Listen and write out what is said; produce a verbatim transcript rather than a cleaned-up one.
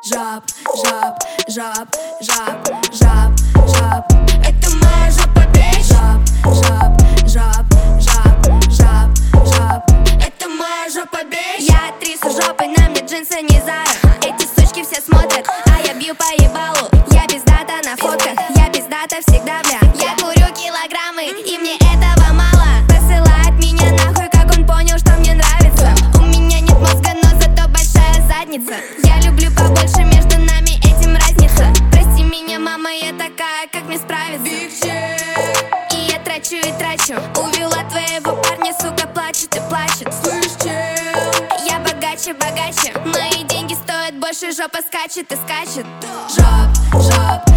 жаб, жаб, жаб, жаб, жаб, жаб. Это моя жопа, бич. Жаб, жаб, жаб, жаб, жаб, жаб. Это моя жопа, бич. Я актриса жопы, на мне джинсы не Зара. Эти сучки все смотрят, а я бью по ебалу. Я пиздата на фотках, я пиздата всегда, бля. Я курю килограммы, и мне этого мало. Посылает меня нахуй, как он понял, что мне нравится. У меня нет мозга, но зато большая задница. Я люблю побольше, между нами этим разница. Прости меня, мама, я такая, как мне справиться? И я трачу и трачу. Увела твоего парня, сука, плачет и плачет. Слышь, чел, Я богаче, богаче. Мои деньги стоят больше, жопа скачет и скачет. жаб, жаб,